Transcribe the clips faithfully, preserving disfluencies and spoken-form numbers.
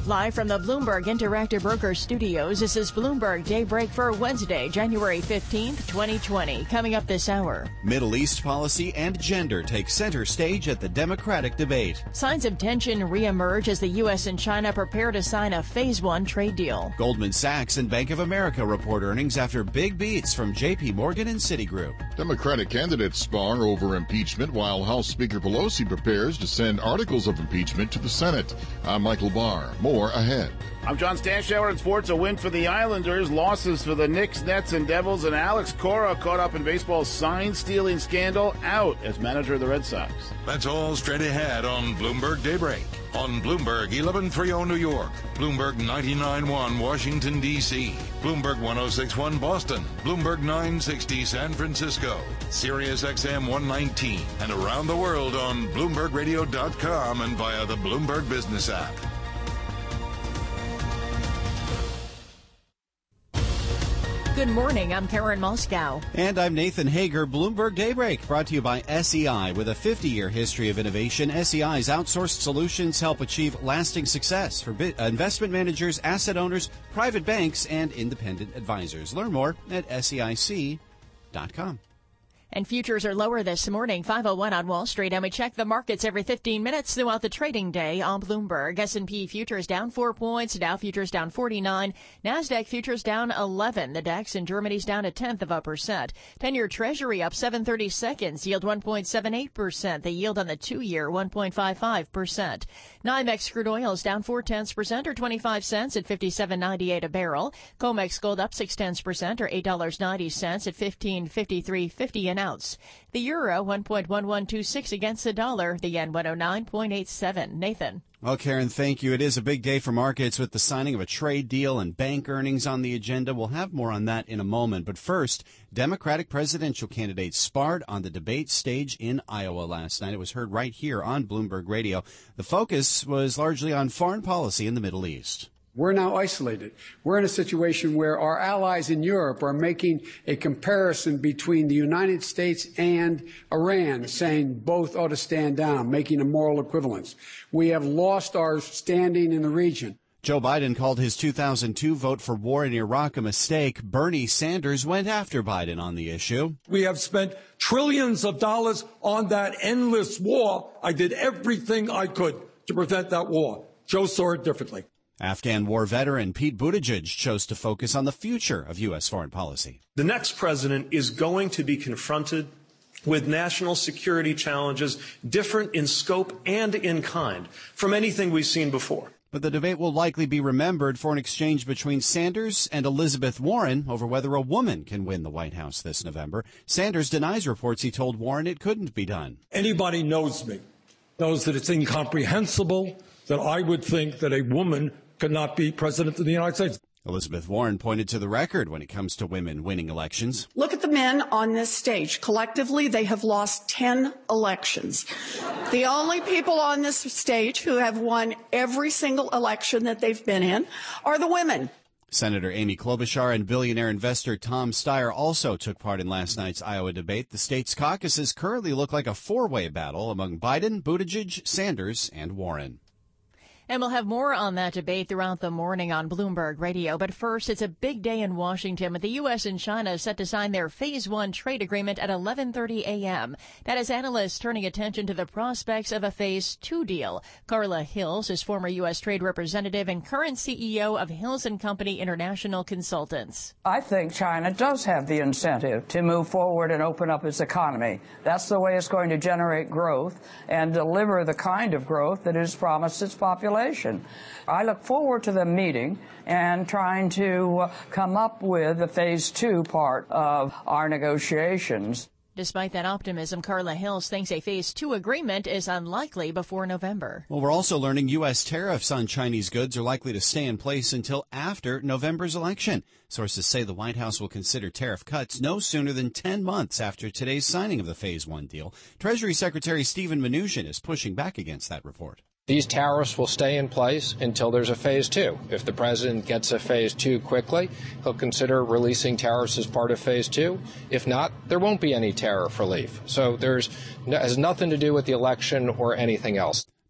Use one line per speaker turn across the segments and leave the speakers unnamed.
Live from the Bloomberg Interactive Brokers Studios, this is Bloomberg Daybreak for Wednesday, January fifteenth, twenty twenty. Coming up this hour.
Middle East policy and gender take center stage at the Democratic debate.
Signs of tension reemerge as the U S and China prepare to sign a Phase One trade deal.
Goldman Sachs and Bank of America report earnings after big beats from J P Morgan and Citigroup.
Democratic candidates spar over impeachment while House Speaker Pelosi prepares to send articles of impeachment to the Senate. I'm Michael Barr. More ahead.
I'm John Stanschauer in sports. A win for the Islanders, losses for the Knicks, Nets, and Devils, and Alex Cora, caught up in baseball's sign-stealing scandal, out as manager of the Red Sox.
That's all straight ahead on Bloomberg Daybreak. On Bloomberg eleven thirty New York, Bloomberg ninety-nine point one Washington, D C, Bloomberg ten sixty-one Boston, Bloomberg nine sixty San Francisco, Sirius X M one nineteen, and around the world on Bloomberg Radio dot com and via the Bloomberg Business app.
Good morning. I'm Karen Moscow.
And I'm Nathan Hager. Bloomberg Daybreak, brought to you by S E I. With a fifty-year history of innovation, S E I's outsourced solutions help achieve lasting success for investment managers, asset owners, private banks, and independent advisors. Learn more at S E I C dot com.
And futures are lower this morning, five oh one on Wall Street, and we check the markets every fifteen minutes throughout the trading day on Bloomberg. S and P futures down four points, Dow futures down forty-nine, NASDAQ futures down eleven, the DAX in Germany's down a tenth of a percent. ten-year Treasury up seven thirty seconds, yield one point seven eight percent, the yield on the two-year one point five five percent. NYMEX crude oil is down four tenths percent or twenty-five cents at fifty-seven ninety-eight a barrel. COMEX gold up six tenths percent or eight dollars and ninety cents at fifteen fifty-three fifty an ounce. The euro one point one one two six against the dollar, the yen one oh nine point eight seven. Nathan.
Well, Karen, thank you. It is a big day for markets with the signing of a trade deal and bank earnings on the agenda. We'll have more on that in a moment. But first, Democratic presidential candidates sparred on the debate stage in Iowa last night. It was heard right here on Bloomberg Radio. The focus was largely on foreign policy in the Middle East.
We're now isolated. We're in a situation where our allies in Europe are making a comparison between the United States and Iran, saying both ought to stand down, making a moral equivalence. We have lost our standing in the region.
Joe Biden called his two thousand two vote for war in Iraq a mistake. Bernie Sanders went after Biden on the issue.
We have spent trillions of dollars on that endless war. I did everything I could to prevent that war. Joe saw it differently.
Afghan war veteran Pete Buttigieg chose to focus on the future of U S foreign policy.
The next president is going to be confronted with national security challenges different in scope and in kind from anything we've seen before.
But the debate will likely be remembered for an exchange between Sanders and Elizabeth Warren over whether a woman can win the White House this November. Sanders denies reports he told Warren it couldn't be done.
Anybody knows me, knows that it's incomprehensible that I would think that a woman could not be president of the United States.
Elizabeth Warren pointed to the record when it comes to women winning elections.
Look at the men on this stage. Collectively, they have lost ten elections. The only people on this stage who have won every single election that they've been in are the women.
Senator Amy Klobuchar and billionaire investor Tom Steyer also took part in last night's Iowa debate. The state's caucuses currently look like a four-way battle among Biden, Buttigieg, Sanders, and Warren.
And we'll have more on that debate throughout the morning on Bloomberg Radio. But first, it's a big day in Washington with the U S and China set to sign their Phase One trade agreement at eleven thirty a.m. That is analysts turning attention to the prospects of a Phase Two deal. Carla Hills is former U S trade representative and current C E O of Hills and Company International Consultants.
I think China does have the incentive to move forward and open up its economy. That's the way it's going to generate growth and deliver the kind of growth that is promised its population. I look forward to the meeting and trying to uh, come up with the phase two part of our negotiations.
Despite that optimism, Carla Hills thinks a Phase Two agreement is unlikely before November.
Well, we're also learning U S tariffs on Chinese goods are likely to stay in place until after November's election. Sources say the White House will consider tariff cuts no sooner than ten months after today's signing of the Phase One deal. Treasury Secretary Steven Mnuchin is pushing back against that report.
These tariffs will stay in place until there's a phase two. If the president gets a phase two quickly, he'll consider releasing tariffs as part of phase two. If not, there won't be any tariff relief. So there's has nothing to do with the election or anything else.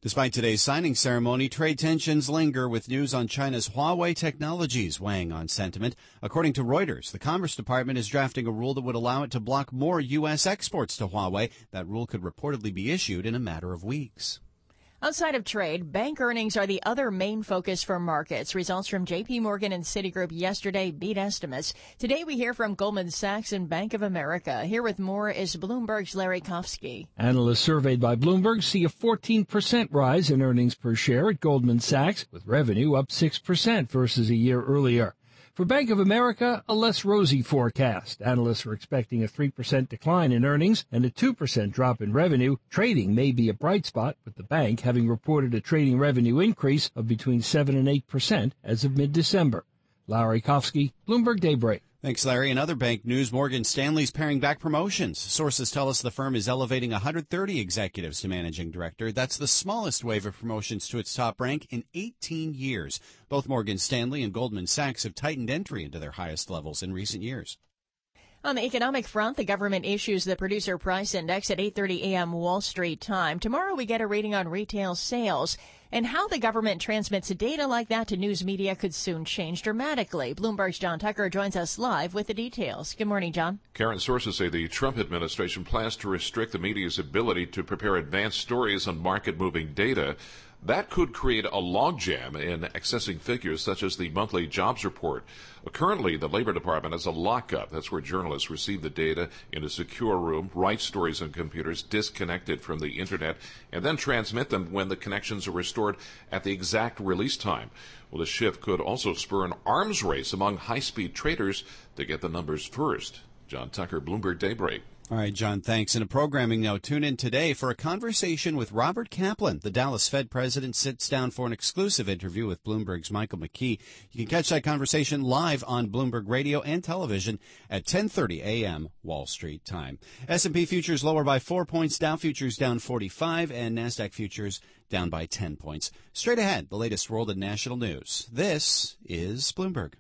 Despite today's signing ceremony, trade tensions linger with news on China's Huawei technologies weighing on sentiment. According to Reuters, the Commerce Department is drafting a rule that would allow it to block more U S exports to Huawei. That rule could reportedly be issued in a matter of weeks.
Outside of trade, bank earnings are the other main focus for markets. Results from J P Morgan and Citigroup yesterday beat estimates. Today we hear from Goldman Sachs and Bank of America. Here with more is Bloomberg's Larry Kofsky.
Analysts surveyed by Bloomberg see a fourteen percent rise in earnings per share at Goldman Sachs, with revenue up six percent versus a year earlier. For Bank of America, a less rosy forecast. Analysts are expecting a three percent decline in earnings and a two percent drop in revenue. Trading may be a bright spot, with the bank having reported a trading revenue increase of between seven and eight percent as of mid-December. Larry Kofsky, Bloomberg Daybreak.
Thanks, Larry. In other bank news, Morgan Stanley's paring back promotions. Sources tell us the firm is elevating one hundred thirty executives to managing director. That's the smallest wave of promotions to its top rank in eighteen years. Both Morgan Stanley and Goldman Sachs have tightened entry into their highest levels in recent years.
On the economic front, the government issues the Producer Price Index at eight thirty a.m. Wall Street time. Tomorrow we get a reading on retail sales. And how the government transmits data like that to news media could soon change dramatically. Bloomberg's John Tucker joins us live with the details. Good morning, John.
Karen, sources say the Trump administration plans to restrict the media's ability to prepare advanced stories on market-moving data. That could create a logjam in accessing figures such as the monthly jobs report. Currently, the Labor Department has a lockup. That's where journalists receive the data in a secure room, write stories on computers disconnected from the Internet, and then transmit them when the connections are restored at the exact release time. Well, this shift could also spur an arms race among high-speed traders to get the numbers first. John Tucker, Bloomberg Daybreak.
All right, John, thanks. In a programming note, tune in today for a conversation with Robert Kaplan. The Dallas Fed president sits down for an exclusive interview with Bloomberg's Michael McKee. You can catch that conversation live on Bloomberg Radio and television at ten thirty a.m. Wall Street time. S and P futures lower by four points, Dow futures down forty-five, and NASDAQ futures down by ten points. Straight ahead, the latest world and national news. This is Bloomberg.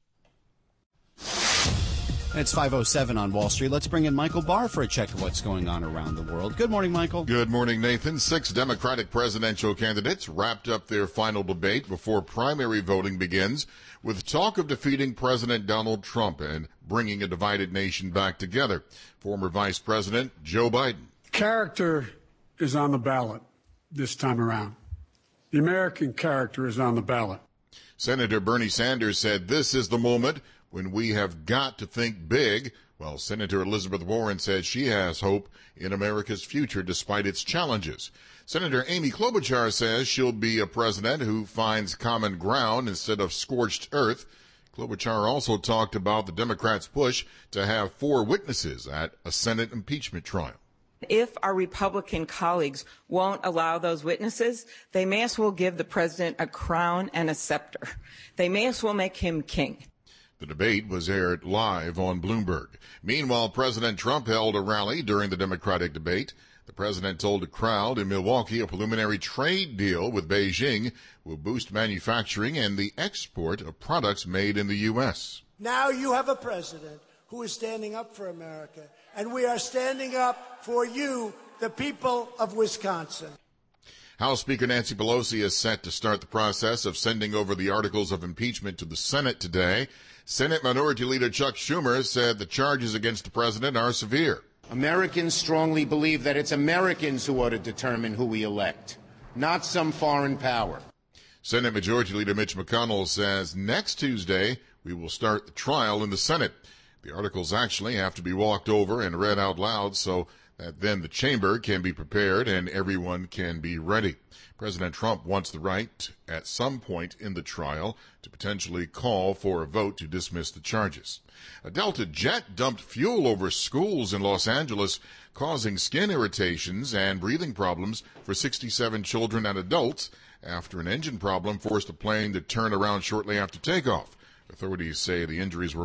It's five oh seven on Wall Street. Let's bring in Michael Barr for a check of what's going on around the world. Good morning, Michael.
Good morning, Nathan. Six Democratic presidential candidates wrapped up their final debate before primary voting begins, with talk of defeating President Donald Trump and bringing a divided nation back together. Former Vice President Joe Biden.
Character is on the ballot this time around. The American character is on the ballot.
Senator Bernie Sanders said this is the moment when we have got to think big, while Senator Elizabeth Warren said she has hope in America's future despite its challenges. Senator Amy Klobuchar says she'll be a president who finds common ground instead of scorched earth. Klobuchar also talked about the Democrats' push to have four witnesses at a Senate impeachment trial.
If our Republican colleagues won't allow those witnesses, they may as well give the president a crown and a scepter. They may as well make him king.
The debate was aired live on Bloomberg. Meanwhile, President Trump held a rally during the Democratic debate. The president told a crowd in Milwaukee a preliminary trade deal with Beijing will boost manufacturing and the export of products made in the U S.
Now you have a president who is standing up for America, and we are standing up for you, the people of Wisconsin.
House Speaker Nancy Pelosi is set to start the process of sending over the articles of impeachment to the Senate today. Senate Minority Leader Chuck Schumer said the charges against the president are severe.
Americans strongly believe that it's Americans who ought to determine who we elect, not some foreign power.
Senate Majority Leader Mitch McConnell says next Tuesday we will start the trial in the Senate. The articles actually have to be walked over and read out loud so that then the chamber can be prepared and everyone can be ready. President Trump wants the right at some point in the trial to potentially call for a vote to dismiss the charges. A Delta jet dumped fuel over schools in Los Angeles, causing skin irritations and breathing problems for sixty-seven children and adults after an engine problem forced the plane to turn around shortly after takeoff. Authorities say the injuries were minor.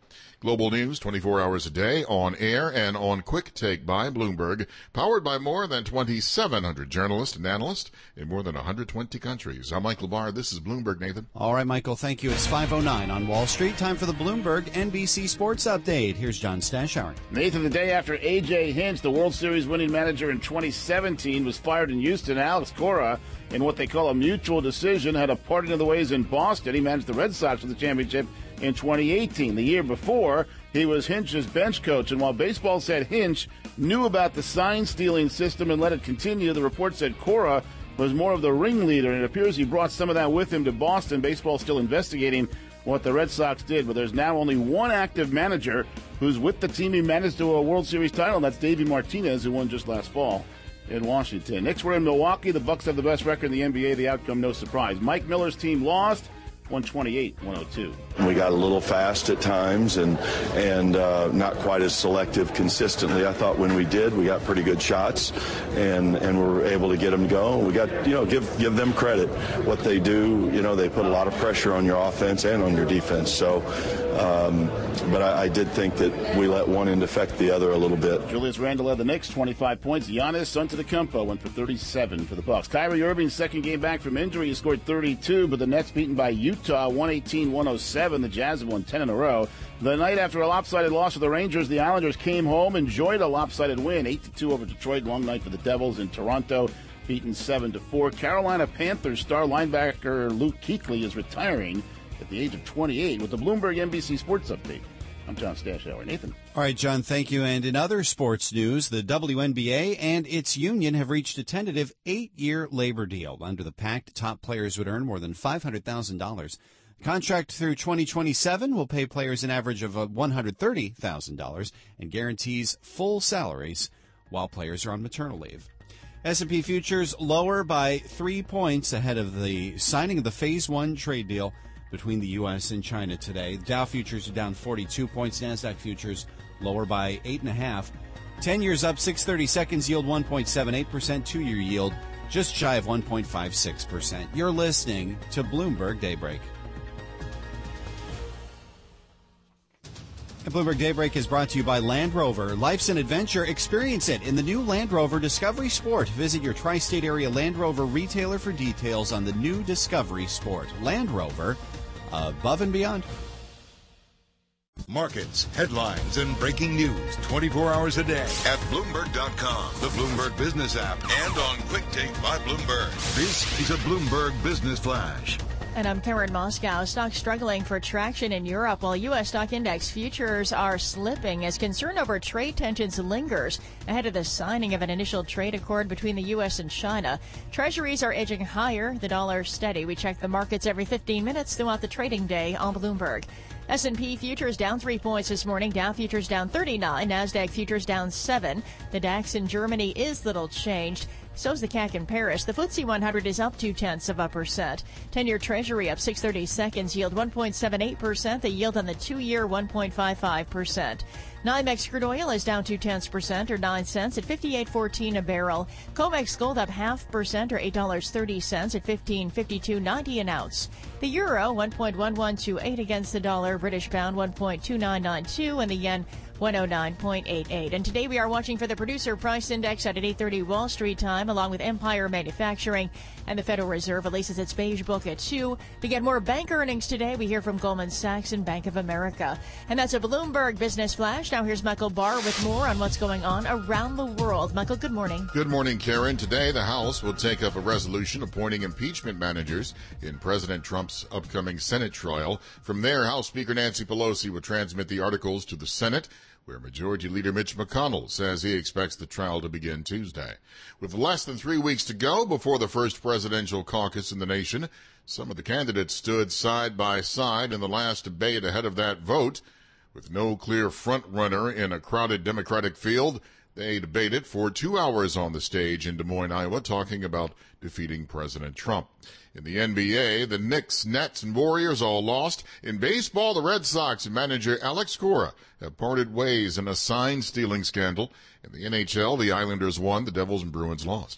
Global news twenty-four hours a day, on air and on Quick Take by Bloomberg, powered by more than twenty-seven hundred journalists and analysts in more than one hundred twenty countries. I'm Mike Labar. This is Bloomberg, Nathan.
All right, Michael, thank you. It's five oh nine on Wall Street. Time for the Bloomberg N B C Sports Update. Here's John Stashower.
Nathan, the day after A J Hinch, the World Series winning manager in twenty seventeen, was fired in Houston, Alex Cora, in what they call a mutual decision, had a parting of the ways in Boston. He managed the Red Sox for the championship in twenty eighteen. The year before, he was Hinch's bench coach, and while baseball said Hinch knew about the sign-stealing system and let it continue, the report said Cora was more of the ringleader, and it appears he brought some of that with him to Boston. Baseball's still investigating what the Red Sox did, but there's now only one active manager who's with the team he managed to a World Series title, and that's Davey Martinez, who won just last fall in Washington. Next, we're in Milwaukee. The Bucks have the best record in the N B A. The outcome, no surprise. Mike Miller's team lost one twenty-eight one oh two.
We got a little fast at times and and uh, not quite as selective consistently. I thought when we did, we got pretty good shots and and we were able to get them to go. We got, you know, give give them credit. What they do, you know, they put a lot of pressure on your offense and on your defense. So, um, but I, I did think that we let one end affect the other a little bit.
Julius Randle led the Knicks, twenty-five points. Giannis Antetokounmpo went for thirty-seven for the Bucks. Kyrie Irving's second game back from injury. He scored thirty-two, but the Nets beaten by Utah, one eighteen one oh seven. The Jazz have won ten in a row. The night after a lopsided loss to the Rangers, the Islanders came home, enjoyed a lopsided win, eight to two over Detroit. Long night for the Devils in Toronto, beaten seven to four. Carolina Panthers star linebacker Luke Kuechly is retiring at the age of twenty-eight. With the Bloomberg N B C Sports Update, I'm John Stashower. Nathan.
All right, John, thank you. And in other sports news, the W N B A and its union have reached a tentative eight-year labor deal. Under the pact, top players would earn more than five hundred thousand dollars. Contract through twenty twenty-seven will pay players an average of one hundred thirty thousand dollars and guarantees full salaries while players are on maternal leave. S and P futures lower by three points ahead of the signing of the Phase One trade deal between the U S and China today. Dow futures are down forty-two points. NASDAQ futures lower by eight and a half. Ten years up, six thirty seconds, yield one point seven eight percent. Two-year yield just shy of one point five six percent. You're listening to Bloomberg Daybreak. And Bloomberg Daybreak is brought to you by Land Rover. Life's an adventure. Experience it in the new Land Rover Discovery Sport. Visit your tri-state area Land Rover retailer for details on the new Discovery Sport. Land Rover, above and beyond.
Markets, headlines, and breaking news twenty-four hours a day at Bloomberg dot com, the Bloomberg Business app, and on Quick Take by Bloomberg. This is a Bloomberg Business Flash.
And I'm Karen Moscow. Stocks struggling for traction in Europe while U S stock index futures are slipping as concern over trade tensions lingers ahead of the signing of an initial trade accord between the U S and China. Treasuries are edging higher, the dollar steady. We check the markets every fifteen minutes throughout the trading day on Bloomberg. S and P futures down three points this morning. Dow futures down thirty-nine. NASDAQ futures down seven. The DAX in Germany is little changed. So's the C A C in Paris. The F T S E one hundred is up two-tenths of a percent. ten-year Treasury up six thirty seconds, yield one point seven eight percent. The yield on the two-year one point five five percent. NYMEX crude oil is down two-tenths percent or nine cents at fifty-eight fourteen a barrel. COMEX gold up half percent or eight dollars thirty cents at fifteen fifty-two ninety an ounce. The euro one point one one two eight against the dollar. British pound one point two nine nine two and the yen one oh nine point eight eight. And today we are watching for the producer price index at eight thirty Wall Street time, along with Empire Manufacturing. And the Federal Reserve releases its beige book at two. We get more bank earnings today. We hear from Goldman Sachs and Bank of America. And that's a Bloomberg Business Flash. Now here's Michael Barr with more on what's going on around the world. Michael, good morning.
Good morning, Karen. Today, the House will take up a resolution appointing impeachment managers in President Trump's upcoming Senate trial. From there, House Speaker Nancy Pelosi will transmit the articles to the Senate, where Majority Leader Mitch McConnell says he expects the trial to begin Tuesday. With less than three weeks to go before the first presidential caucus in the nation, some of the candidates stood side by side in the last debate ahead of that vote. With no clear front-runner in a crowded Democratic field, they debated for two hours on the stage in Des Moines, Iowa, talking about defeating President Trump. In the N B A, the Knicks, Nets, and Warriors all lost. In baseball, the Red Sox and manager Alex Cora have parted ways in a sign-stealing scandal. In the N H L, the Islanders won, the Devils and Bruins lost.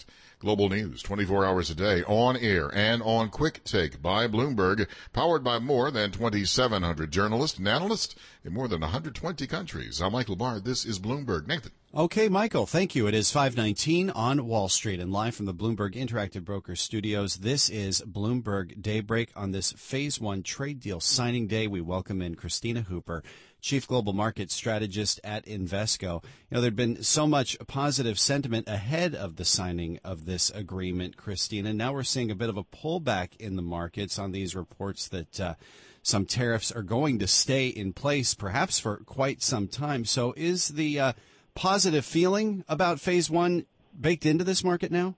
Global news twenty-four hours a day, on air and on Quick Take by Bloomberg, powered by more than twenty-seven hundred journalists and analysts in more than one hundred twenty countries. I'm Michael Bard. This is Bloomberg. Nathan.
Okay, Michael, thank you. It is five nineteen on Wall Street, and live from the Bloomberg Interactive Brokers studios, this is Bloomberg Daybreak. On this Phase one trade deal signing day, we welcome in Christina Hooper, Chief Global Market Strategist at Invesco. You know, there'd been so much positive sentiment ahead of the signing of this agreement, Christina. Now we're seeing a bit of a pullback in the markets on these reports that uh, some tariffs are going to stay in place, perhaps for quite some time. So is the uh, positive feeling about Phase one baked into this market now?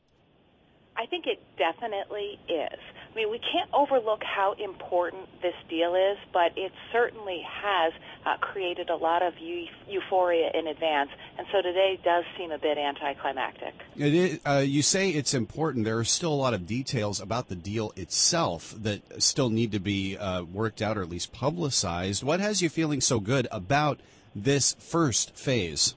I think it definitely is. I mean, we can't overlook how important this deal is, but it certainly has uh, created a lot of eu- euphoria in advance, and so today does seem a bit anticlimactic.
It is, uh, you say it's important. There are still a lot of details about the deal itself that still need to be uh, worked out or at least publicized. What has you feeling so good about this first phase?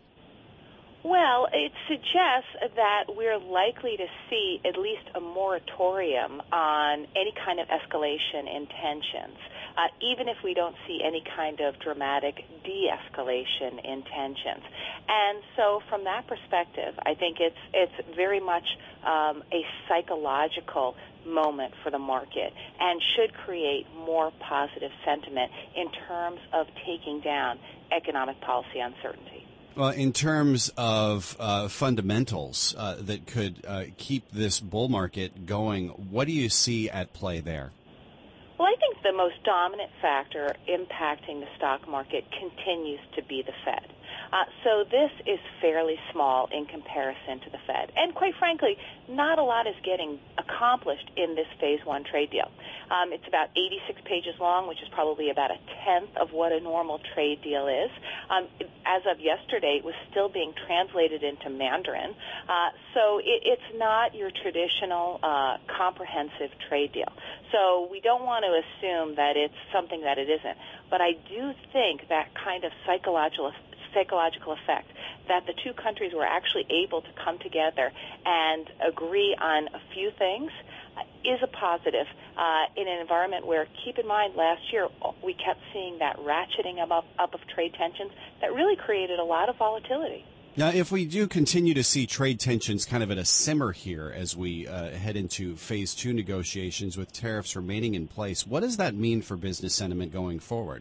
Well, it suggests that we're likely to see at least a moratorium on any kind of escalation in tensions, uh, even if we don't see any kind of dramatic de-escalation in tensions. And so from that perspective, I think it's it's very much um, a psychological moment for the market and should create more positive sentiment in terms of taking down economic policy uncertainty.
Well, in terms of uh, fundamentals uh, that could uh, keep this bull market going, what do you see at play there?
Well, I think the most dominant factor impacting the stock market continues to be the Fed. Uh, so this is fairly small in comparison to the Fed. And quite frankly, not a lot is getting accomplished in this Phase one trade deal. Um, it's about eighty-six pages long, which is probably about a tenth of what a normal trade deal is. Um, as of yesterday, it was still being translated into Mandarin. Uh, so it, it's not your traditional uh, comprehensive trade deal. So we don't want to assume that it's something that it isn't. But I do think that kind of psychological psychological effect, that the two countries were actually able to come together and agree on a few things, uh, is a positive uh, in an environment where, keep in mind, last year we kept seeing that ratcheting up, up of trade tensions that really created a lot of volatility.
Now, if we do continue to see trade tensions kind of at a simmer here as we uh, head into Phase two negotiations with tariffs remaining in place, what does that mean for business sentiment going forward?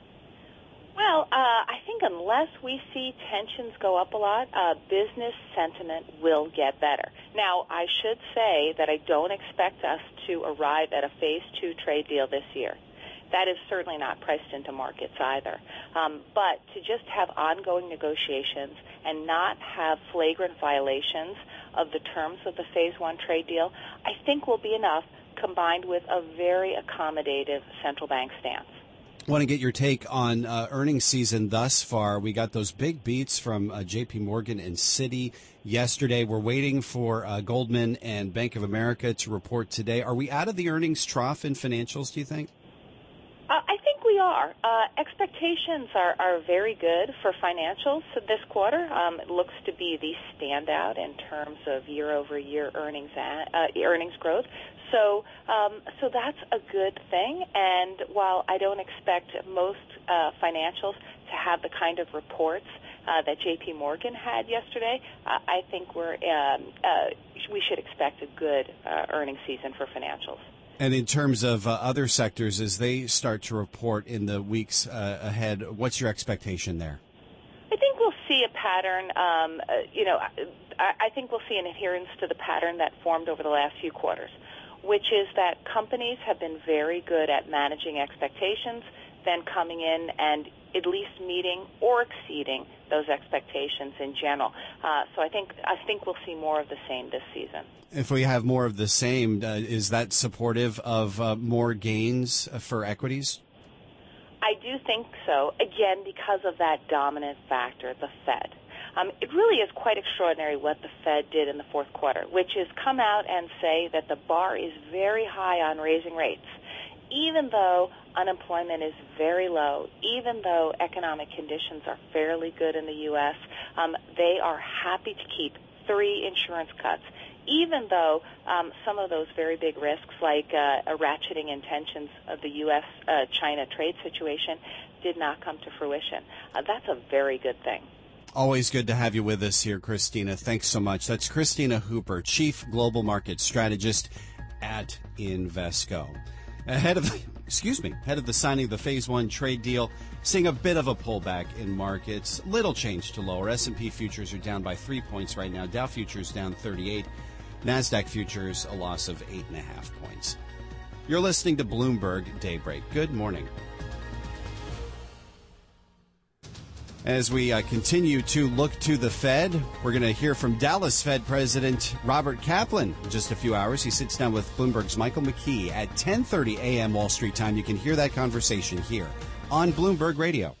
Well, uh, I think unless we see tensions go up a lot, uh, business sentiment will get better. Now, I should say that I don't expect us to arrive at a Phase two trade deal this year. That is certainly not priced into markets either. Um, but to just have ongoing negotiations and not have flagrant violations of the terms of the Phase one trade deal, I think will be enough, combined with a very accommodative central bank stance.
I want to get your take on uh, earnings season thus far. We got those big beats from uh, J P Morgan and Citi yesterday. We're waiting for uh, Goldman and Bank of America to report today. Are we out of the earnings trough in financials, do you think?
Uh, I think we are. Uh, expectations are, are very good for financials this quarter. Um, it looks to be the standout in terms of year-over-year earnings uh, earnings growth. So, um, so that's a good thing. And while I don't expect most uh, financials to have the kind of reports uh, that J P Morgan had yesterday, uh, I think we're um, uh, we should expect a good uh, earnings season for financials.
And in terms of uh, other sectors, as they start to report in the weeks uh, ahead, what's your expectation there?
I think we'll see a pattern. Um, uh, you know, I, I think we'll see an adherence to the pattern that formed over the last few quarters, which is that companies have been very good at managing expectations, then coming in and at least meeting or exceeding those expectations in general. Uh, so I think I think we'll see more of the same this season.
If we have more of the same, uh, is that supportive of uh, more gains for equities?
I do think so, again, because of that dominant factor, the Fed. Um, it really is quite extraordinary what the Fed did in the fourth quarter, which is come out and say that the bar is very high on raising rates, even though unemployment is very low, even though economic conditions are fairly good in the U S. Um, they are happy to keep three insurance cuts, even though um, some of those very big risks, like uh, a ratcheting intentions of the U S China trade situation, did not come to fruition. Uh, that's a very good thing.
Always good to have you with us here, Christina. Thanks so much. That's Christina Hooper, Chief Global Market Strategist at Invesco. Ahead of the, excuse me, ahead of the signing of the Phase One trade deal, seeing a bit of a pullback in markets. Little change to lower. S and P futures are down by three points right now. Dow futures down thirty-eight. NASDAQ futures a loss of eight and a half points. You're listening to Bloomberg Daybreak. Good morning. As we uh, continue to look to the Fed, we're going to hear from Dallas Fed President Robert Kaplan in just a few hours. He sits down with Bloomberg's Michael McKee at ten thirty a.m. Wall Street time. You can hear that conversation here on Bloomberg Radio.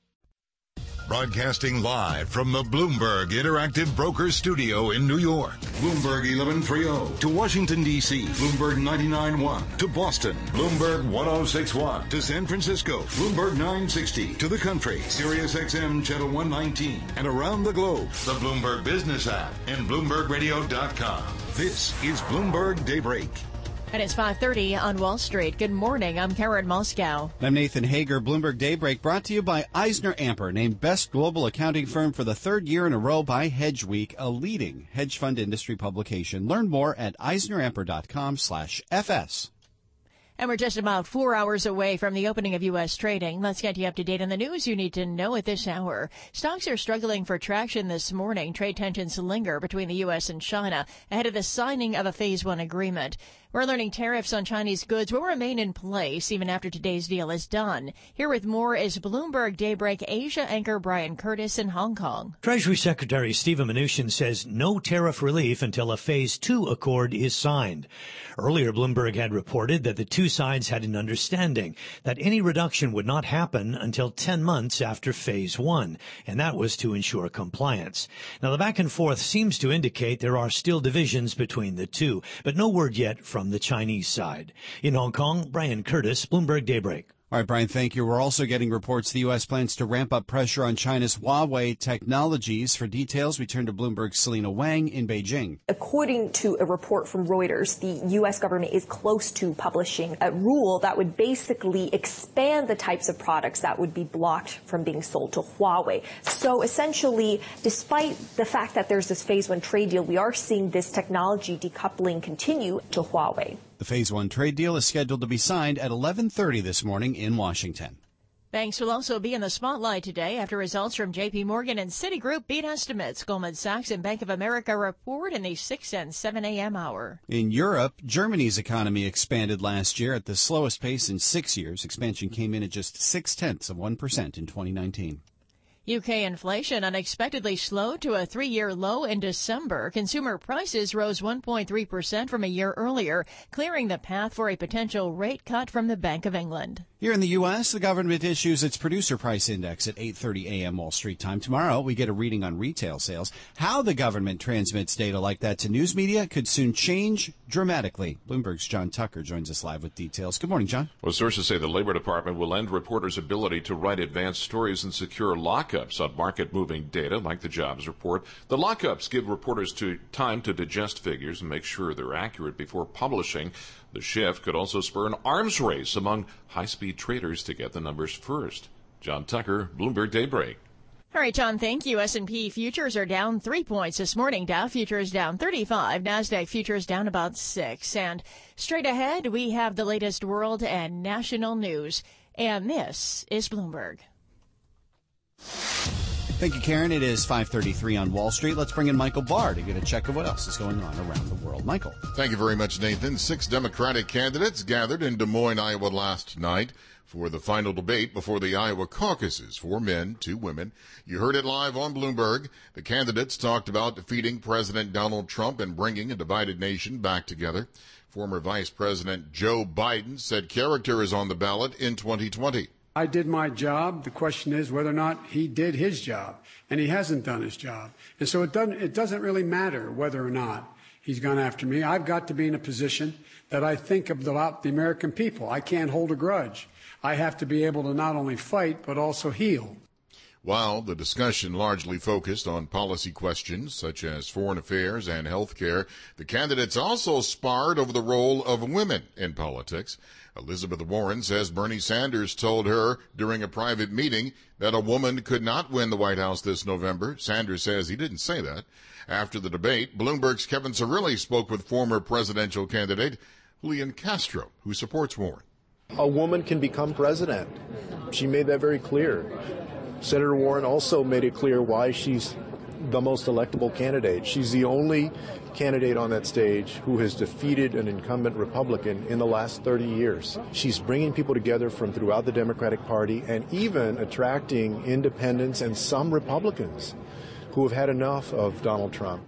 Broadcasting live from the Bloomberg Interactive Brokers Studio in New York. Bloomberg eleven thirty to Washington, D C Bloomberg ninety-nine point one to Boston. Bloomberg ten sixty-one to San Francisco. Bloomberg nine sixty to the country. Sirius X M Channel one nineteen. And around the globe, the Bloomberg Business app and Bloomberg Radio dot com. This is Bloomberg Daybreak.
And it's five thirty on Wall Street. Good morning. I'm Karen Moscow.
I'm Nathan Hager. Bloomberg Daybreak brought to you by EisnerAmper, named Best Global Accounting Firm for the third year in a row by HedgeWeek, a leading hedge fund industry publication. Learn more at eisneramper.com slash FS.
And we're just about four hours away from the opening of U S trading. Let's get you up to date on the news you need to know at this hour. Stocks are struggling for traction this morning. Trade tensions linger between the U S and China ahead of the signing of a Phase One agreement. We're learning tariffs on Chinese goods will remain in place even after today's deal is done. Here with more is Bloomberg Daybreak Asia anchor Brian Curtis in Hong Kong.
Treasury Secretary Steven Mnuchin says no tariff relief until a Phase Two accord is signed. Earlier, Bloomberg had reported that the two sides had an understanding that any reduction would not happen until ten months after Phase One, and that was to ensure compliance. Now, the back and forth seems to indicate there are still divisions between the two, but no word yet from the Chinese side. In Hong Kong, Brian Curtis, Bloomberg Daybreak.
All right, Brian, thank you. We're also getting reports the U S plans to ramp up pressure on China's Huawei Technologies. For details, we turn to Bloomberg's Selena Wang in Beijing.
According to a report from Reuters, the U S government is close to publishing a rule that would basically expand the types of products that would be blocked from being sold to Huawei. So essentially, despite the fact that there's this Phase One trade deal, we are seeing this technology decoupling continue to Huawei.
The Phase One trade deal is scheduled to be signed at eleven thirty this morning in Washington.
Banks will also be in the spotlight today after results from J P Morgan and Citigroup beat estimates. Goldman Sachs and Bank of America report in the six and seven a.m. hour.
In Europe, Germany's economy expanded last year at the slowest pace in six years. Expansion came in at just six-tenths of one percent in twenty nineteen.
U K inflation unexpectedly slowed to a three-year low in December. Consumer prices rose one point three percent from a year earlier, clearing the path for a potential rate cut from the Bank of England.
Here in the U S, the government issues its producer price index at eight thirty a.m. Wall Street time. Tomorrow, we get a reading on retail sales. How the government transmits data like that to news media could soon change dramatically. Bloomberg's John Tucker joins us live with details. Good morning, John.
Well, sources say the Labor Department will end reporters' ability to write advanced stories and secure lockups on market-moving data like the jobs report. The lockups give reporters to time to digest figures and make sure they're accurate before publishing. The shift could also spur an arms race among high-speed traders to get the numbers first. John Tucker, Bloomberg Daybreak.
All right, John, thank you. S and P futures are down three points this morning. Dow futures down thirty-five. NASDAQ futures down about six. And straight ahead, we have the latest world and national news. And this is Bloomberg.
Thank you, Karen. It is five thirty-three on Wall Street. Let's bring in Michael Barr to get a check of what else is going on around the world. Michael.
Thank you very much, Nathan. Six Democratic candidates gathered in Des Moines, Iowa last night for the final debate before the Iowa caucuses. Four men, two women. You heard it live on Bloomberg. The candidates talked about defeating President Donald Trump and bringing a divided nation back together. Former Vice President Joe Biden said character is on the ballot in twenty twenty.
I did my job. The question is whether or not he did his job, and he hasn't done his job. And so it doesn't, it doesn't really matter whether or not he's gone after me. I've got to be in a position that I think about the American people. I can't hold a grudge. I have to be able to not only fight, but also heal.
While the discussion largely focused on policy questions such as foreign affairs and health care, the candidates also sparred over the role of women in politics. Elizabeth Warren says Bernie Sanders told her during a private meeting that a woman could not win the White House this November. Sanders says he didn't say that. After the debate, Bloomberg's Kevin Cirilli spoke with former presidential candidate Julian Castro, who supports Warren.
A woman can become president. She made that very clear. Senator Warren also made it clear why she's the most electable candidate. She's the only candidate on that stage who has defeated an incumbent Republican in the last thirty years. She's bringing people together from throughout the Democratic Party and even attracting independents and some Republicans who have had enough of Donald Trump.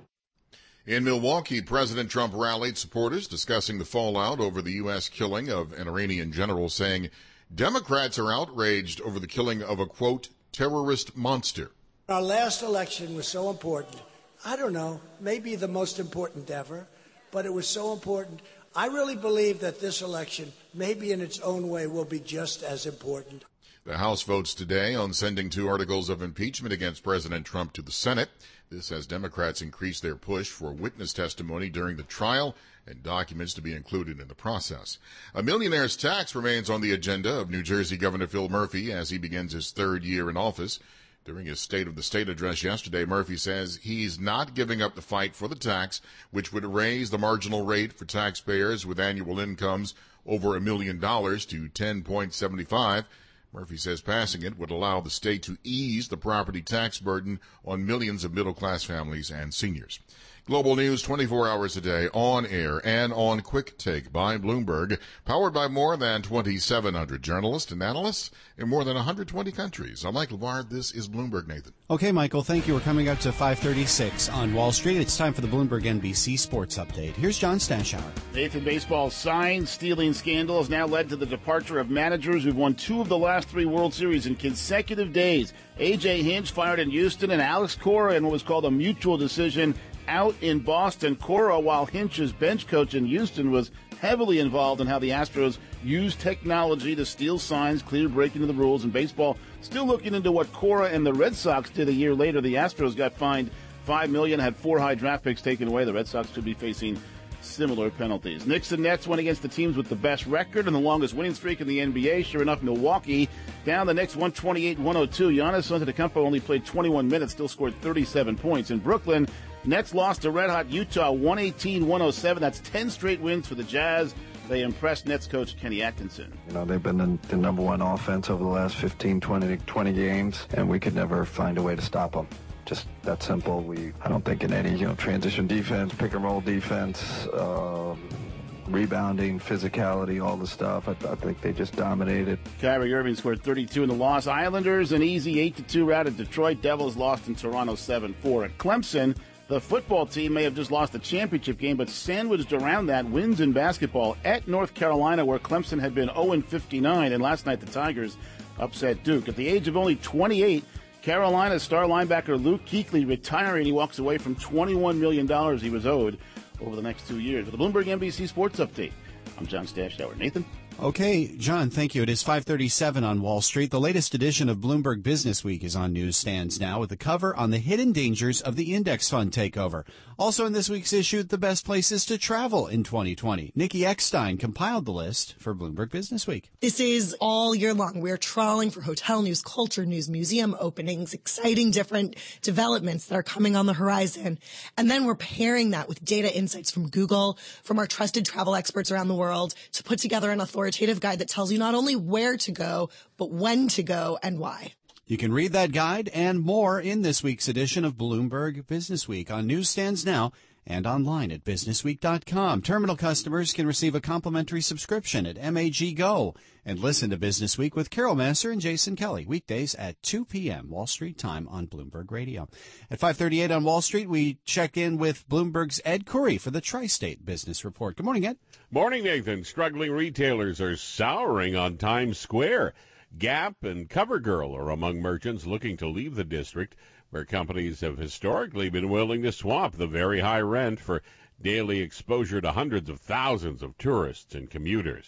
In Milwaukee, President Trump rallied supporters discussing the fallout over the U S killing of an Iranian general, saying Democrats are outraged over the killing of a, quote, terrorist monster.
Our last election was so important. I don't know, maybe the most important ever, but it was so important. I really believe that this election, maybe in its own way, will be just as important.
The House votes today on sending two articles of impeachment against President Trump to the Senate. This as Democrats increase their push for witness testimony during the trial and documents to be included in the process. A millionaire's tax remains on the agenda of New Jersey Governor Phil Murphy as he begins his third year in office. During his State of the State address yesterday, Murphy says he's not giving up the fight for the tax, which would raise the marginal rate for taxpayers with annual incomes over a million dollars to ten point seven five. Murphy says passing it would allow the state to ease the property tax burden on millions of middle-class families and seniors. Global news twenty-four hours a day, on air and on Quick Take by Bloomberg, powered by more than twenty-seven hundred journalists and analysts in more than one hundred twenty countries. I'm Mike LeVar. This is Bloomberg, Nathan.
Okay, Michael, thank you. We're coming up to five thirty-six on Wall Street. It's time for the Bloomberg N B C Sports Update. Here's John Stashower.
Nathan, baseball's sign-stealing scandal has now led to the departure of managers who've won two of the last three World Series in consecutive days. A J. Hinch fired in Houston and Alex Cora in what was called a mutual decision out in Boston. Cora, while Hinch's bench coach in Houston, was heavily involved in how the Astros used technology to steal signs, clear breaking of the rules. In baseball, still looking into what Cora and the Red Sox did a year later. The Astros got fined five million dollars, had four high draft picks taken away. The Red Sox could be facing similar penalties. Knicks and Nets went against the teams with the best record and the longest winning streak in the N B A. Sure enough, Milwaukee down the Knicks one twenty-eight one oh two. Giannis Antetokounmpo only played twenty-one minutes, still scored thirty-seven points. In Brooklyn, Nets lost to red-hot Utah one eighteen one oh seven. That's ten straight wins for the Jazz. They impressed Nets coach Kenny Atkinson.
You know, they've been the, the number one offense over the last fifteen, twenty, twenty games, and we could never find a way to stop them. Just that simple. We, I don't think in any, you know, transition defense, pick and roll defense, um, rebounding, physicality, all the stuff. I, I think they just dominated.
Kyrie Irving scored thirty-two in the loss. Islanders an easy eight to two rout at Detroit. Devils lost in Toronto seven four. At Clemson, the football team may have just lost the championship game, but sandwiched around that wins in basketball at North Carolina, where Clemson had been oh and fifty-nine, and last night the Tigers upset Duke. At the age of only twenty-eight, Carolina's star linebacker Luke Kuechly retiring. He walks away from twenty-one million dollars he was owed over the next two years. With the Bloomberg N B C Sports Update, I'm John Stashower. Nathan?
Okay, John, thank you. It is five thirty-seven on Wall Street. The latest edition of Bloomberg Business Week is on newsstands now with the cover on the hidden dangers of the index fund takeover. Also in this week's issue, the best places to travel in twenty twenty. Nikki Eckstein compiled the list for Bloomberg Business Week.
This is all year long. We're trawling for hotel news, culture news, museum openings, exciting different developments that are coming on the horizon. And then we're pairing that with data insights from Google, from our trusted travel experts around the world to put together an authoritative guide that tells you not only where to go, but when to go and why.
You can read that guide and more in this week's edition of Bloomberg Business Week on newsstands now and online at business week dot com. Terminal customers can receive a complimentary subscription at M A G Go and listen to Business Week with Carol Massar and Jason Kelly weekdays at two p.m. Wall Street time on Bloomberg Radio. At five thirty-eight on Wall Street, we check in with Bloomberg's Ed Curry for the Tri-State Business Report. Good morning, Ed.
Morning, Nathan. Struggling retailers are souring on Times Square. Gap and CoverGirl are among merchants looking to leave the district, where companies have historically been willing to swap the very high rent for daily exposure to hundreds of thousands of tourists and commuters.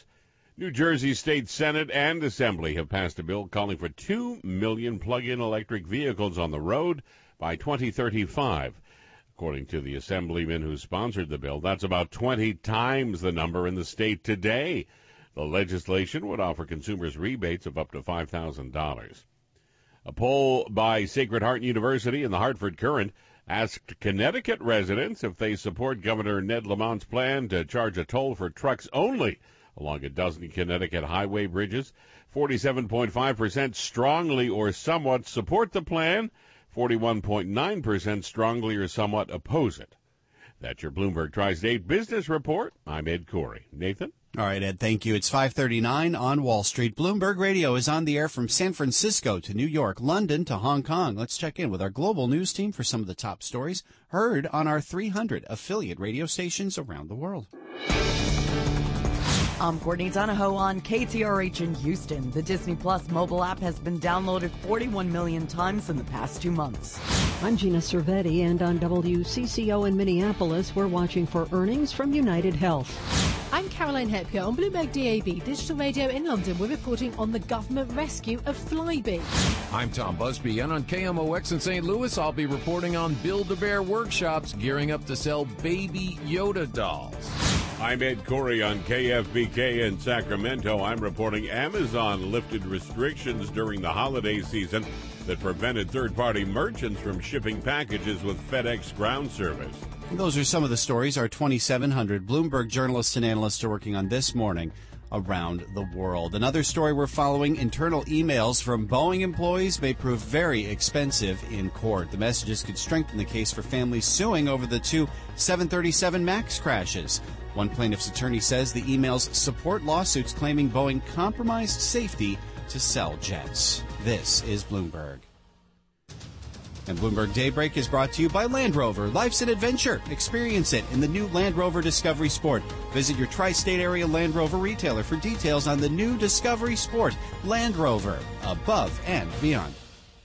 New Jersey State Senate and Assembly have passed a bill calling for two million plug-in electric vehicles on the road by twenty thirty-five. According to the assemblyman who sponsored the bill, that's about twenty times the number in the state today. The legislation would offer consumers rebates of up to five thousand dollars. A poll by Sacred Heart University and the Hartford Courant asked Connecticut residents if they support Governor Ned Lamont's plan to charge a toll for trucks only along a dozen Connecticut highway bridges. forty-seven point five percent strongly or somewhat support the plan. forty-one point nine percent strongly or somewhat oppose it. That's your Bloomberg Tri-State Business Report. I'm Ed Corey. Nathan?
All right, Ed, thank you. It's five thirty-nine on Wall Street. Bloomberg Radio is on the air from San Francisco to New York, London to Hong Kong. Let's check in with our global news team for some of the top stories heard on our three hundred affiliate radio stations around the world.
I'm Courtney Donahoe on K T R H in Houston. The Disney Plus mobile app has been downloaded forty-one million times in the past two months.
I'm Gina Cervetti, and on W C C O in Minneapolis, we're watching for earnings from United Health.
I'm Caroline Heppier on Bloomberg D A B Digital Radio in London. We're reporting on the government rescue of Flybe.
I'm Tom Busby, and on K M O X in Saint Louis, I'll be reporting on Build-A-Bear workshops gearing up to sell baby Yoda dolls.
I'm Ed Corey on K F B K in Sacramento. I'm reporting Amazon lifted restrictions during the holiday season that prevented third-party merchants from shipping packages with FedEx ground service.
And those are some of the stories our twenty-seven hundred Bloomberg journalists and analysts are working on this morning around the world. Another story we're following, internal emails from Boeing employees may prove very expensive in court. The messages could strengthen the case for families suing over the two seven thirty-seven MAX crashes. One plaintiff's attorney says the emails support lawsuits claiming Boeing compromised safety to sell jets. This is Bloomberg. And Bloomberg Daybreak is brought to you by Land Rover. Life's an adventure. Experience it in the new Land Rover Discovery Sport. Visit your tri-state area Land Rover retailer for details on the new Discovery Sport. Land Rover, above and beyond.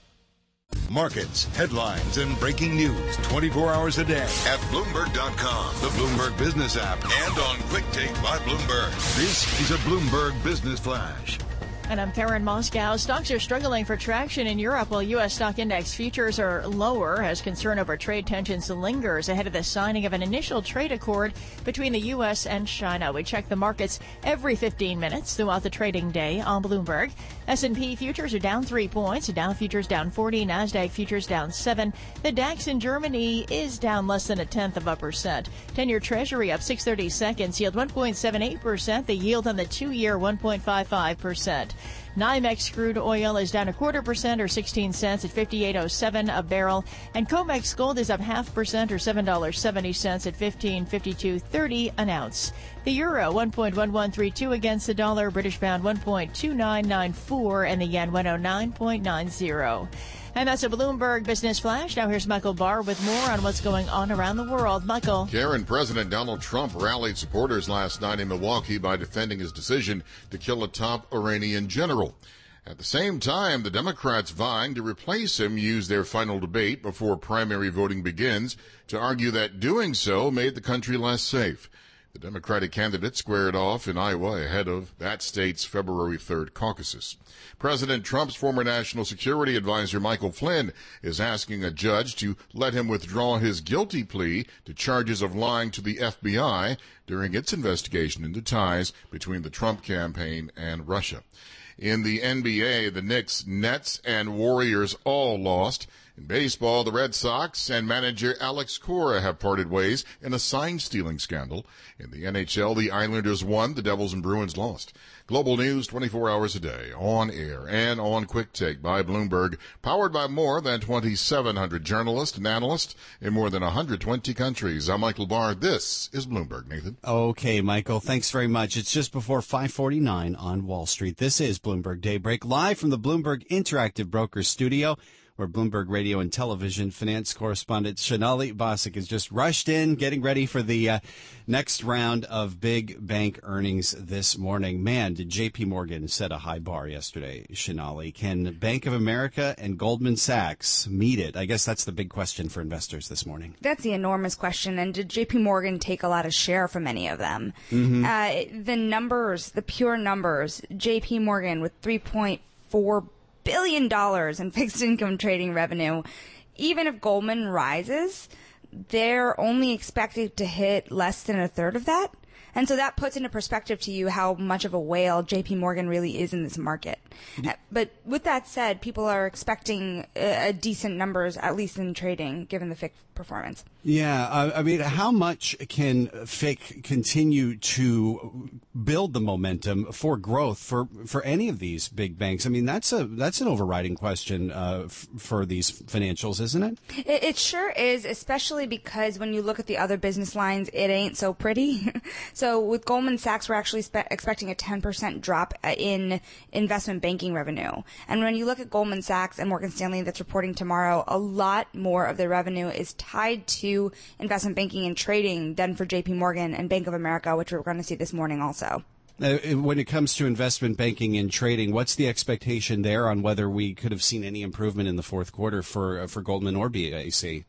Markets, headlines, and breaking news twenty-four hours a day at Bloomberg dot com, the Bloomberg Business app, and on Quick Take by Bloomberg. This is a Bloomberg Business Flash.
And I'm Karen Moscow. Stocks are struggling for traction in Europe while U S stock index futures are lower as concern over trade tensions lingers ahead of the signing of an initial trade accord between the U S and China. We check the markets every fifteen minutes throughout the trading day on Bloomberg. S and P futures are down three points. Dow futures down forty. NASDAQ futures down seven. The DAX in Germany is down less than a tenth of a percent. ten-year Treasury up six thirty seconds. Yield one point seven eight percent. The yield on the two-year one point five five percent. NYMEX crude oil is down a quarter percent or sixteen cents at fifty-eight oh seven a barrel. And COMEX gold is up half percent or seven dollars and seventy cents at fifteen fifty-two thirty an ounce. The euro one point one one three two against the dollar, British pound one point two nine nine four, and the yen one oh nine point nine zero. And that's a Bloomberg Business Flash. Now here's Michael Barr with more on what's going on around the world. Michael.
Karen, President Donald Trump rallied supporters last night in Milwaukee by defending his decision to kill a top Iranian general. At the same time, the Democrats vying to replace him used their final debate before primary voting begins to argue that doing so made the country less safe. The Democratic candidate squared off in Iowa ahead of that state's February third caucuses. President Trump's former national security advisor Michael Flynn is asking a judge to let him withdraw his guilty plea to charges of lying to the F B I during its investigation into ties between the Trump campaign and Russia. In the N B A, the Knicks, Nets, and Warriors all lost. In baseball, the Red Sox and manager Alex Cora have parted ways in a sign-stealing scandal. In the N H L, the Islanders won, the Devils and Bruins lost. Global news twenty-four hours a day, on air and on Quick Take by Bloomberg, powered by more than twenty-seven hundred journalists and analysts in more than one hundred twenty countries. I'm Michael Barr. This is Bloomberg, Nathan.
Okay, Michael, thanks very much. It's just before five forty-nine on Wall Street. This is Bloomberg Daybreak, live from the Bloomberg Interactive Brokers Studio. where Bloomberg Radio and Television finance correspondent Sonali Basak has just rushed in, getting ready for the uh, next round of big bank earnings this morning. Man, did J P Morgan set a high bar yesterday, Sonali. Can Bank of America and Goldman Sachs meet it? I guess that's the big question for investors this morning.
That's the enormous question. And did J P Morgan take a lot of share from any of them? Mm-hmm. Uh, the numbers, the pure numbers, J P Morgan with three point four billion dollars in fixed income trading revenue. Even if Goldman rises, they're only expected to hit less than a third of that. And so that puts into perspective to you how much of a whale J P Morgan really is in this market. Yeah. But with that said, people are expecting uh, decent numbers, at least in trading, given the F I C performance.
Yeah, uh, I mean, how much can F I C continue to build the momentum for growth for, for any of these big banks? I mean, that's a that's an overriding question uh, f- for these financials, isn't it?
it? It sure is, especially because when you look at the other business lines, it ain't so pretty. So with Goldman Sachs, we're actually spe- expecting a ten percent drop in investment banking revenue. And when you look at Goldman Sachs and Morgan Stanley that's reporting tomorrow, a lot more of their revenue is tied to investment banking and trading than for J P Morgan and Bank of America, which we're going to see this morning also.
Uh, when it comes to investment banking and trading, what's the expectation there on whether we could have seen any improvement in the fourth quarter for uh, for Goldman or B A C?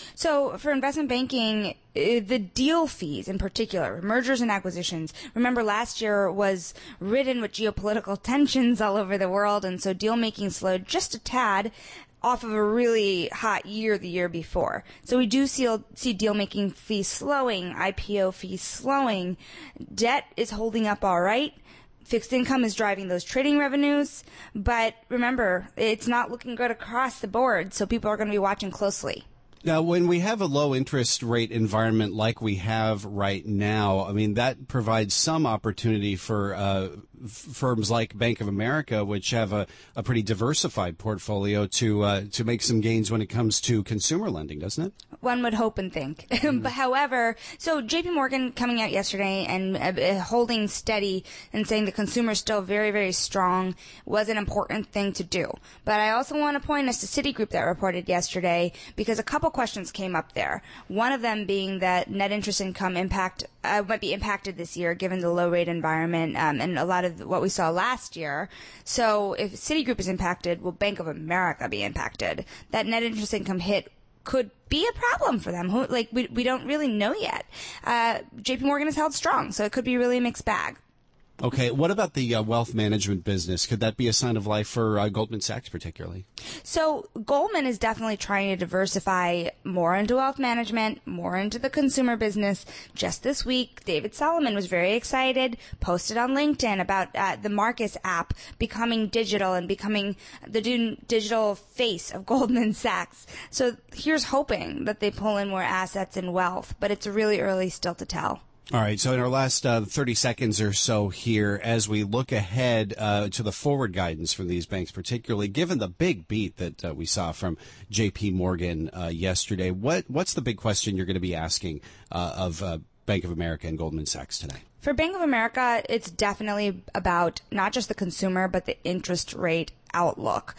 So for investment banking, the deal fees in particular, mergers and acquisitions, remember last year was ridden with geopolitical tensions all over the world, and so deal making slowed just a tad off of a really hot year the year before. So we do see, see deal-making fees slowing, I P O fees slowing. Debt is holding up all right. Fixed income is driving those trading revenues. But remember, it's not looking good across the board, so people are going to be watching closely.
Now, when we have a low interest rate environment like we have right now, I mean, that provides some opportunity for uh, f- firms like Bank of America, which have a, a pretty diversified portfolio, to uh, to make some gains when it comes to consumer lending, doesn't it?
One would hope and think. Mm. But however, so J P Morgan coming out yesterday and uh, holding steady and saying the consumer is still very, very strong was an important thing to do. But I also want to point us to Citigroup that reported yesterday, because a couple questions came up there. One of them being that net interest income impact uh, might be impacted this year given the low rate environment um, and a lot of what we saw last year. So if Citigroup is impacted, will Bank of America be impacted? That net interest income hit could be a problem for them. Who, like we we don't really know yet. Uh, J P Morgan is held strong, so it could be really a mixed bag.
Okay, what about the uh, wealth management business? Could that be a sign of life for uh, Goldman Sachs particularly?
So Goldman is definitely trying to diversify more into wealth management, more into the consumer business. Just this week, David Solomon was very excited, posted on LinkedIn about uh, the Marcus app becoming digital and becoming the digital face of Goldman Sachs. So here's hoping that they pull in more assets and wealth, but it's really early still to tell.
All right, so in our last uh, thirty seconds or so here, as we look ahead uh, to the forward guidance from these banks, particularly given the big beat that uh, we saw from J P Morgan uh, yesterday, what what's the big question you're going to be asking uh, of uh, Bank of America and Goldman Sachs today?
For Bank of America, it's definitely about not just the consumer, but the interest rate outlook.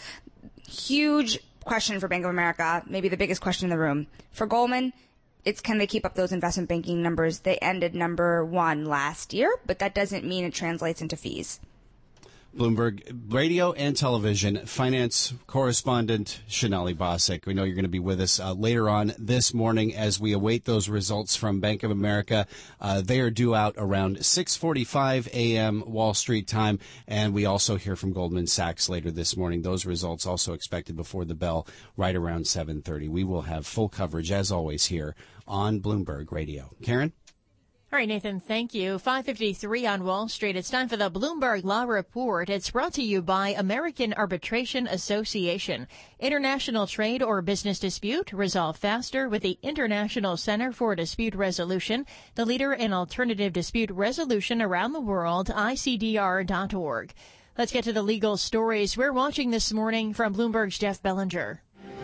Huge question for Bank of America, maybe the biggest question in the room. For Goldman, it's can they keep up those investment banking numbers? They ended number one last year, but that doesn't mean it translates into fees.
Bloomberg Radio and Television finance correspondent Sonali Basak. We know you're going to be with us uh, later on this morning as we await those results from Bank of America. Uh, they are due out around six forty-five a.m. Wall Street time, and we also hear from Goldman Sachs later this morning. Those results also expected before the bell right around seven thirty. We will have full coverage, as always, here on Bloomberg Radio. Karen?
All right, Nathan, thank you. five fifty-three on Wall Street. It's time for the Bloomberg Law Report. It's brought to you by American Arbitration Association. International trade or business dispute resolved faster with the International Center for Dispute Resolution, the leader in alternative dispute resolution around the world, I C D R dot org. Let's get to the legal stories we're watching this morning from Bloomberg's Jeff Bellinger.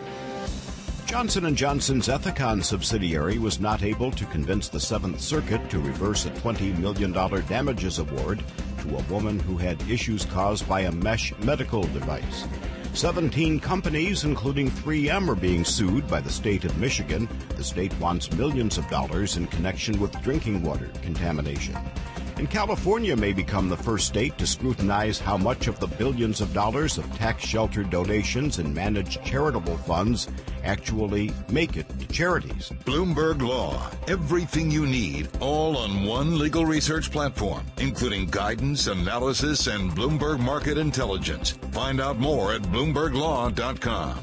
Johnson and Johnson's Ethicon subsidiary was not able to convince the Seventh Circuit to reverse a twenty million dollars damages award to a woman who had issues caused by a mesh medical device. seventeen companies, including three M, are being sued by the state of Michigan. The state wants millions of dollars in connection with drinking water contamination. And California may become the first state to scrutinize how much of the billions of dollars of tax shelter donations and managed charitable funds actually make it to charities.
Bloomberg Law. Everything you need, all on one legal research platform, including guidance, analysis, and Bloomberg Market Intelligence. Find out more at bloomberg law dot com.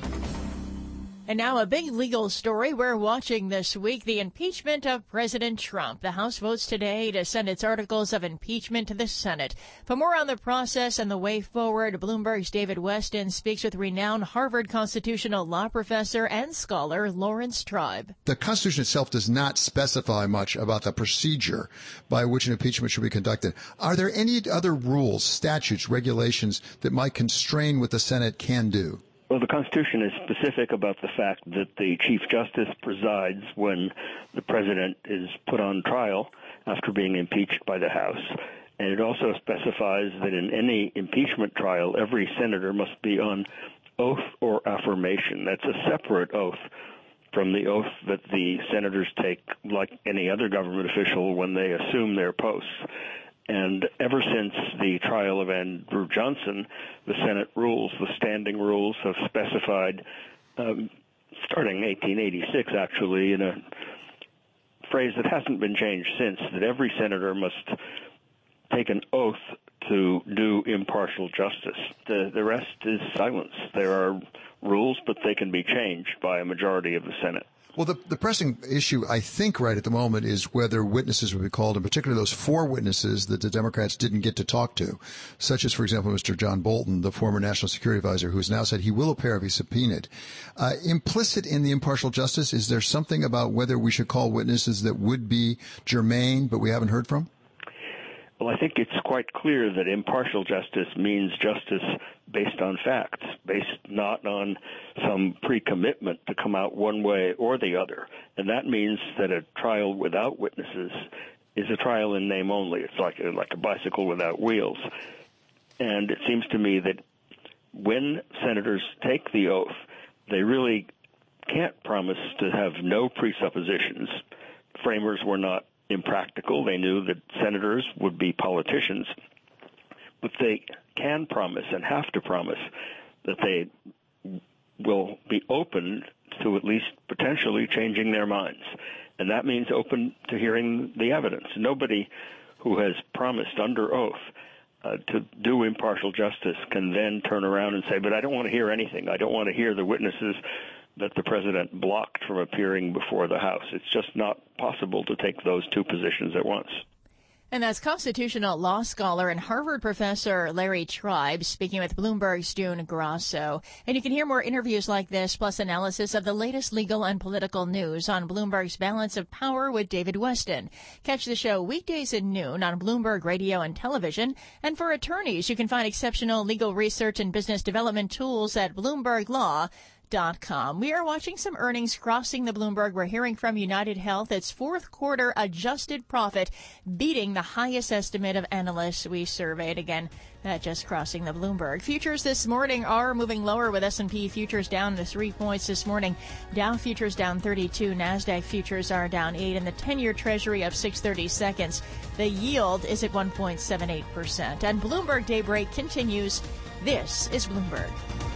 And now a big legal story we're watching this week, the impeachment of President Trump. The House votes today to send its articles of impeachment to the Senate. For more on the process and the way forward, Bloomberg's David Weston speaks with renowned Harvard constitutional law professor and scholar Laurence Tribe.
The Constitution itself does not specify much about the procedure by which an impeachment should be conducted. Are there any other rules, statutes, regulations that might constrain what the Senate can do?
Well, the Constitution is specific about the fact that the Chief Justice presides when the President is put on trial after being impeached by the House. And it also specifies that in any impeachment trial, every senator must be on oath or affirmation. That's a separate oath from the oath that the senators take, like any other government official, when they assume their posts. And ever since the trial of Andrew Johnson, the Senate rules, the standing rules, have specified, um, starting eighteen eighty-six actually, in a phrase that hasn't been changed since, that every senator must take an oath to do impartial justice. The, the rest is silence. There are rules, but they can be changed by a majority of the Senate.
Well, the, the pressing issue, I think, right at the moment is whether witnesses would be called, in particular those four witnesses that the Democrats didn't get to talk to, such as, for example, Mister John Bolton, the former National Security Advisor, who has now said he will appear if he's subpoenaed. Uh, implicit in the impartial justice, is there something about whether we should call witnesses that would be germane but we haven't heard from?
Well, I think it's quite clear that impartial justice means justice based on facts, based not on some pre-commitment to come out one way or the other. And that means that a trial without witnesses is a trial in name only. It's like a, like a bicycle without wheels. And it seems to me that when senators take the oath, they really can't promise to have no presuppositions. Framers were not impractical. They knew that senators would be politicians, but they can promise and have to promise that they will be open to at least potentially changing their minds. And that means open to hearing the evidence. Nobody who has promised under oath uh, to do impartial justice can then turn around and say, but I don't want to hear anything. I don't want to hear the witnesses that the president blocked from appearing before the House. It's just not possible to take those two positions at once.
And that's constitutional law scholar and Harvard professor Larry Tribe speaking with Bloomberg's June Grasso. And you can hear more interviews like this, plus analysis of the latest legal and political news on Bloomberg's Balance of Power with David Weston. Catch the show weekdays at noon on Bloomberg Radio and Television. And for attorneys, you can find exceptional legal research and business development tools at Bloomberg Law. Dot com. We are watching some earnings crossing the Bloomberg. We're hearing from United Health, its fourth quarter adjusted profit beating the highest estimate of analysts we surveyed. Again, that just crossing the Bloomberg. Futures this morning are moving lower with S and P futures down to three points this morning. Dow futures down thirty-two. NASDAQ futures are down eight. And the ten-year Treasury of six thirty seconds. The yield is at one point seven eight percent. And Bloomberg Daybreak continues. This is Bloomberg.